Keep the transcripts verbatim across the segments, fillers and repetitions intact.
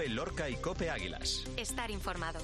COPE Lorca y COPE Águilas. Estar informado.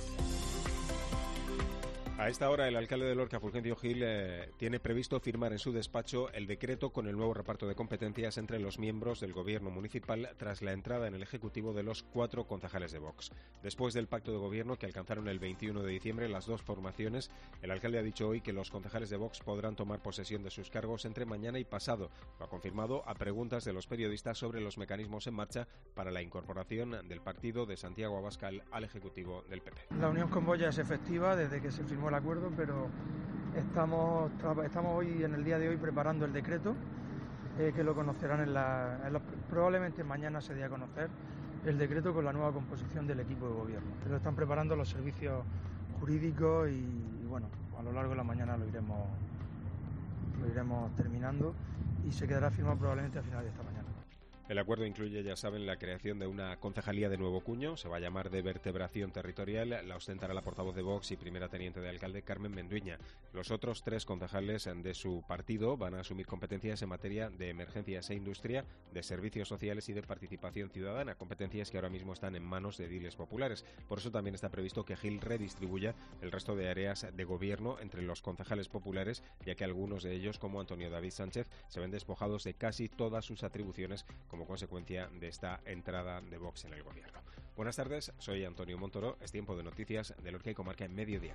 A esta hora, el alcalde de Lorca, Fulgencio Gil, eh, tiene previsto firmar en su despacho el decreto con el nuevo reparto de competencias entre los miembros del gobierno municipal tras la entrada en el Ejecutivo de los cuatro concejales de Vox. Después del pacto de gobierno que alcanzaron el veintiuno de diciembre las dos formaciones, el alcalde ha dicho hoy que los concejales de Vox podrán tomar posesión de sus cargos entre mañana y pasado. Lo ha confirmado a preguntas de los periodistas sobre los mecanismos en marcha para la incorporación del partido de Santiago Abascal al Ejecutivo del P P. La unión con Vox ya es efectiva desde que se firmó el acuerdo, pero estamos, estamos hoy, en el día de hoy, preparando el decreto, eh, que lo conocerán en la, en la, probablemente mañana se dé a conocer el decreto con la nueva composición del equipo de gobierno. Lo están preparando los servicios jurídicos y, y bueno, a lo largo de la mañana lo iremos, lo iremos terminando y se quedará firmado probablemente a finales de esta mañana. El acuerdo incluye, ya saben, la creación de una concejalía de nuevo cuño, se va a llamar de vertebración territorial, la ostentará la portavoz de Vox y primera teniente de alcalde Carmen Menduiña. Los otros tres concejales de su partido van a asumir competencias en materia de emergencias e industria, de servicios sociales y de participación ciudadana, competencias que ahora mismo están en manos de ediles populares. Por eso también está previsto que Gil redistribuya el resto de áreas de gobierno entre los concejales populares, ya que algunos de ellos, como Antonio David Sánchez, se ven despojados de casi todas sus atribuciones como consecuencia de esta entrada de Vox en el gobierno. Buenas tardes, soy Antonio Montoro, es tiempo de noticias de Lorca y Comarca en Mediodía.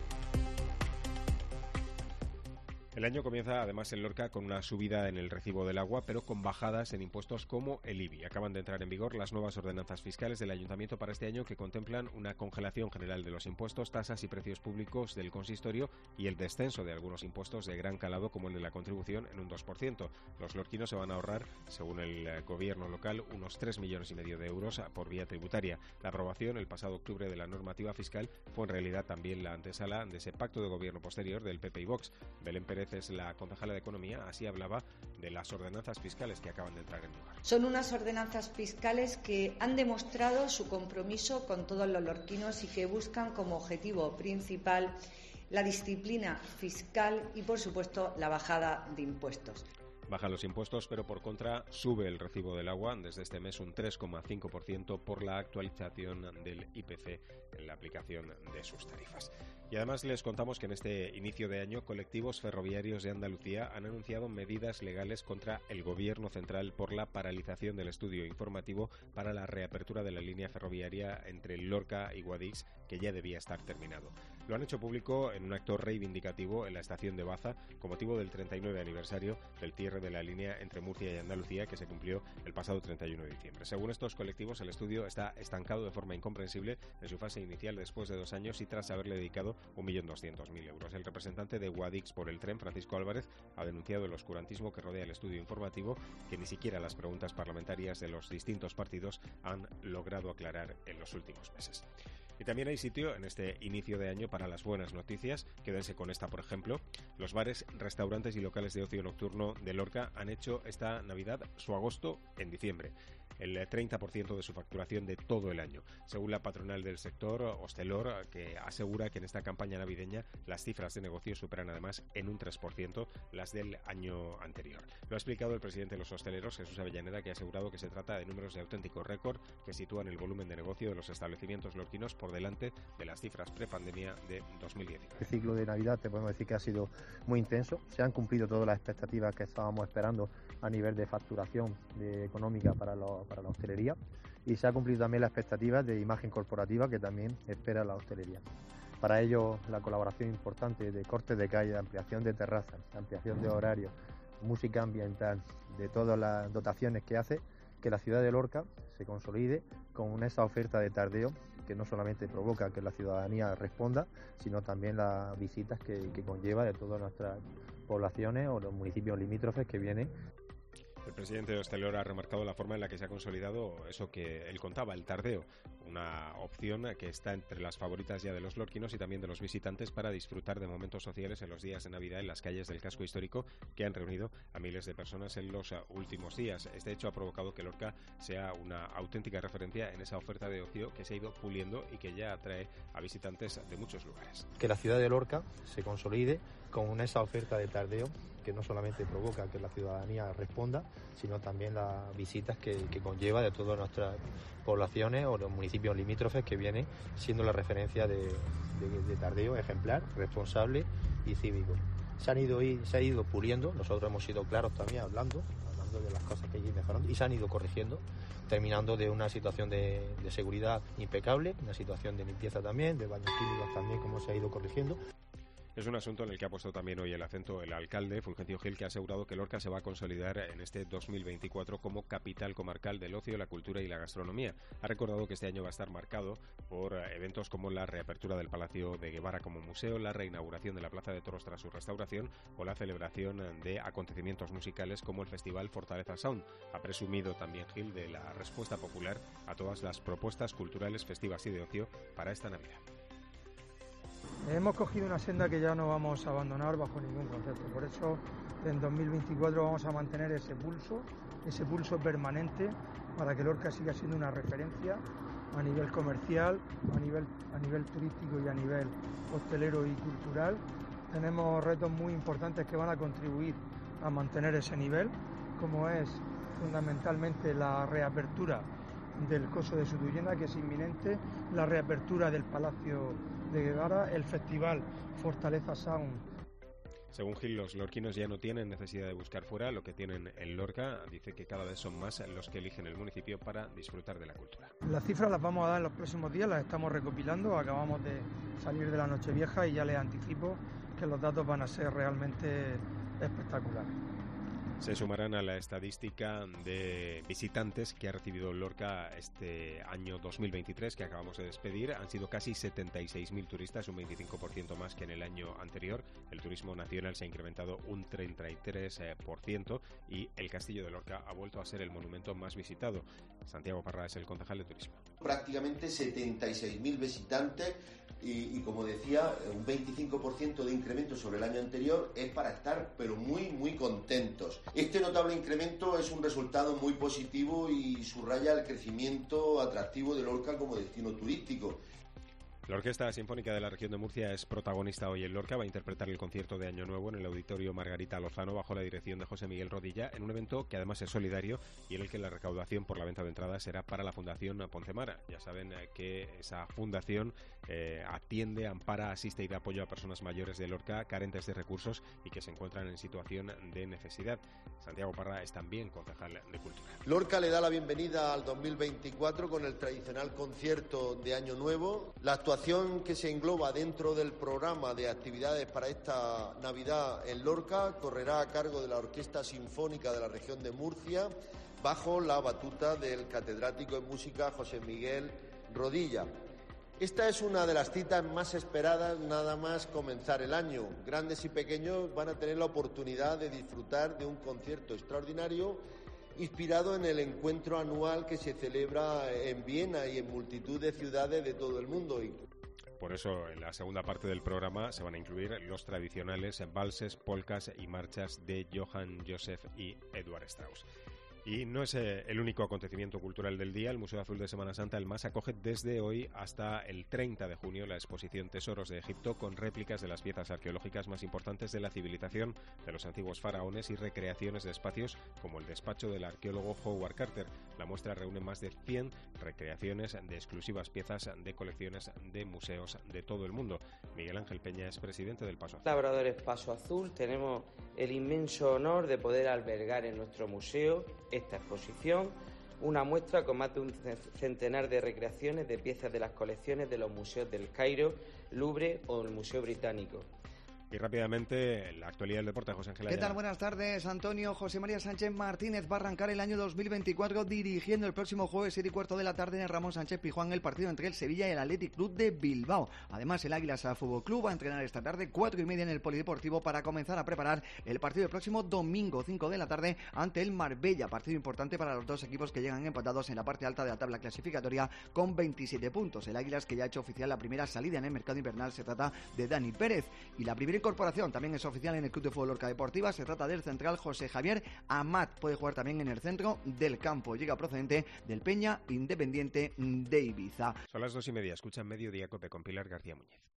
El año comienza además en Lorca con una subida en el recibo del agua, pero con bajadas en impuestos como el I B I. Acaban de entrar en vigor las nuevas ordenanzas fiscales del Ayuntamiento para este año que contemplan una congelación general de los impuestos, tasas y precios públicos del consistorio y el descenso de algunos impuestos de gran calado como el de la contribución en un dos por ciento. Los lorquinos se van a ahorrar, según el gobierno local, unos tres millones y medio de euros por vía tributaria. La aprobación el pasado octubre de la normativa fiscal fue en realidad también la antesala de ese pacto de gobierno posterior del P P y Vox. Belén Pérez es la concejala de Economía, así hablaba de las ordenanzas fiscales que acaban de entrar en vigor. Son unas ordenanzas fiscales que han demostrado su compromiso con todos los lorquinos y que buscan como objetivo principal la disciplina fiscal y, por supuesto, la bajada de impuestos. Bajan los impuestos, pero por contra sube el recibo del agua desde este mes un tres coma cinco por ciento por la actualización del I P C en la aplicación de sus tarifas. Y además les contamos que en este inicio de año colectivos ferroviarios de Andalucía han anunciado medidas legales contra el Gobierno central por la paralización del estudio informativo para la reapertura de la línea ferroviaria entre Lorca y Guadix, que ya debía estar terminado. Lo han hecho público en un acto reivindicativo en la estación de Baza con motivo del treinta y nueve aniversario del cierre de la línea entre Murcia y Andalucía que se cumplió el pasado treinta y uno de diciembre. Según estos colectivos, el estudio está estancado de forma incomprensible en su fase inicial después de dos años y tras haberle dedicado un millón doscientos mil euros. El representante de Guadix por el tren, Francisco Álvarez, ha denunciado el oscurantismo que rodea el estudio informativo que ni siquiera las preguntas parlamentarias de los distintos partidos han logrado aclarar en los últimos meses. Y también hay sitio en este inicio de año para las buenas noticias. Quédense con esta, por ejemplo. Los bares, restaurantes y locales de ocio nocturno de Lorca han hecho esta Navidad su agosto en diciembre, el treinta por ciento de su facturación de todo el año, según la patronal del sector, Hostelor, que asegura que en esta campaña navideña las cifras de negocio superan además en un tres por ciento las del año anterior. Lo ha explicado el presidente de los hosteleros, Jesús Avellaneda, que ha asegurado que se trata de números de auténtico récord que sitúan el volumen de negocio de los establecimientos lorquinos por delante de las cifras prepandemia de dos mil diecinueve. El ciclo de Navidad te podemos decir que ha sido muy intenso, se han cumplido todas las expectativas que estábamos esperando a nivel de facturación de económica para, lo, para la hostelería y se ha cumplido también la expectativa de imagen corporativa que también espera la hostelería. Para ello, la colaboración importante de cortes de calle, de ampliación de terrazas, de ampliación de horarios, música ambiental, de todas las dotaciones que hace que la ciudad de Lorca se consolide con esa oferta de tardeo que no solamente provoca que la ciudadanía responda, sino también las visitas que, que conlleva de todas nuestras poblaciones o los municipios limítrofes que vienen. El presidente de Hostelor ha remarcado la forma en la que se ha consolidado eso que él contaba, el tardeo, una opción que está entre las favoritas ya de los lorquinos y también de los visitantes para disfrutar de momentos sociales en los días de Navidad en las calles del casco histórico que han reunido a miles de personas en los últimos días. Este hecho ha provocado que Lorca sea una auténtica referencia en esa oferta de ocio que se ha ido puliendo y que ya atrae a visitantes de muchos lugares. Que la ciudad de Lorca se consolide con esa oferta de tardeo que no solamente provoca que la ciudadanía responda, sino también las visitas que, que conlleva de todas nuestras poblaciones o los municipios limítrofes, que vienen siendo la referencia de, de, de Tardeo ejemplar, responsable y cívico. Se han ido, se ha ido puliendo, nosotros hemos sido claros también hablando, hablando de las cosas que hay que ir mejorando, y se han ido corrigiendo, terminando de una situación de, de seguridad impecable, una situación de limpieza también, de baños químicos también, como se ha ido corrigiendo. Es un asunto en el que ha puesto también hoy el acento el alcalde, Fulgencio Gil, que ha asegurado que Lorca se va a consolidar en este dos mil veinticuatro como capital comarcal del ocio, la cultura y la gastronomía. Ha recordado que este año va a estar marcado por eventos como la reapertura del Palacio de Guevara como museo, la reinauguración de la Plaza de Toros tras su restauración o la celebración de acontecimientos musicales como el Festival Fortaleza Sound. Ha presumido también Gil de la respuesta popular a todas las propuestas culturales, festivas y de ocio para esta Navidad. Hemos cogido una senda que ya no vamos a abandonar bajo ningún concepto. Por eso en dos mil veinticuatro vamos a mantener ese pulso, ese pulso permanente para que Lorca siga siendo una referencia a nivel comercial, a nivel, a nivel turístico y a nivel hostelero y cultural. Tenemos retos muy importantes que van a contribuir a mantener ese nivel, como es fundamentalmente la reapertura del Coso de Sutuyena, que es inminente, la reapertura del Palacio de Guevara, el Festival Fortaleza Sound. Según Gil, los lorquinos ya no tienen necesidad de buscar fuera lo que tienen en Lorca. Dice que cada vez son más los que eligen el municipio para disfrutar de la cultura. Las cifras las vamos a dar en los próximos días, las estamos recopilando, acabamos de salir de la Nochevieja y ya les anticipo que los datos van a ser realmente espectaculares. Se sumarán a la estadística de visitantes que ha recibido Lorca este año dos mil veintitrés, que acabamos de despedir. Han sido casi setenta y seis mil turistas, un veinticinco por ciento más que en el año anterior. El turismo nacional se ha incrementado un treinta y tres por ciento y el Castillo de Lorca ha vuelto a ser el monumento más visitado. Santiago Parra es el concejal de turismo. Prácticamente setenta y seis mil visitantes y, y como decía, un veinticinco por ciento de incremento sobre el año anterior es para estar pero muy muy contentos. Este notable incremento es un resultado muy positivo y subraya el crecimiento atractivo de Lorca como destino turístico. La Orquesta Sinfónica de la Región de Murcia es protagonista hoy en Lorca. Va a interpretar el concierto de Año Nuevo en el Auditorio Margarita Lozano bajo la dirección de José Miguel Rodilla, en un evento que además es solidario y en el que la recaudación por la venta de entradas será para la Fundación Poncemara. Ya saben eh, que esa fundación eh, atiende, ampara, asiste y da apoyo a personas mayores de Lorca carentes de recursos y que se encuentran en situación de necesidad. Santiago Parra es también concejal de Cultura. Lorca le da la bienvenida al dos mil veinticuatro con el tradicional concierto de Año Nuevo. La actuación que se engloba dentro del programa de actividades para esta Navidad en Lorca correrá a cargo de la Orquesta Sinfónica de la Región de Murcia bajo la batuta del catedrático en música José Miguel Rodilla. Esta es una de las citas más esperadas nada más comenzar el año. Grandes y pequeños van a tener la oportunidad de disfrutar de un concierto extraordinario inspirado en el encuentro anual que se celebra en Viena y en multitud de ciudades de todo el mundo. Por eso, en la segunda parte del programa se van a incluir los tradicionales valses, polcas y marchas de Johann Joseph y Edward Strauss. Y no es eh, el único acontecimiento cultural del día. El Museo Azul de Semana Santa, el MAS, acoge desde hoy hasta el treinta de junio la exposición Tesoros de Egipto, con réplicas de las piezas arqueológicas más importantes de la civilización, de los antiguos faraones y recreaciones de espacios como el despacho del arqueólogo Howard Carter. La muestra reúne más de cien recreaciones de exclusivas piezas de colecciones de museos de todo el mundo. Miguel Ángel Peña es presidente del Paso Azul. Labradores Paso Azul, tenemos el inmenso honor de poder albergar en nuestro museo esta exposición, una muestra con más de un centenar de recreaciones de piezas de las colecciones de los museos del Cairo, Louvre o el Museo Británico. Y rápidamente, la actualidad del deporte, José Ángel ¿Qué tal? Buenas tardes, Antonio. José María Sánchez Martínez va a arrancar el año dos mil veinticuatro dirigiendo el próximo jueves siete y cuarto de la tarde en el Ramón Sánchez Pizjuán el partido entre el Sevilla y el Athletic Club de Bilbao. Además, el Águilas Fútbol Club va a entrenar esta tarde cuatro y media en el Polideportivo para comenzar a preparar el partido del próximo domingo cinco de la tarde ante el Marbella, partido importante para los dos equipos que llegan empatados en la parte alta de la tabla clasificatoria con veintisiete puntos. El Águilas, que ya ha hecho oficial la primera salida en el mercado invernal, se trata de Dani Pérez, y la primera incorporación también es oficial en el Club de Fútbol Lorca Deportiva. Se trata del central José Javier Amat. Puede jugar también en el centro del campo. Llega procedente del Peña Independiente de Ibiza. Son las dos y media. Escuchan Mediodía Cope con Pilar García Muñez.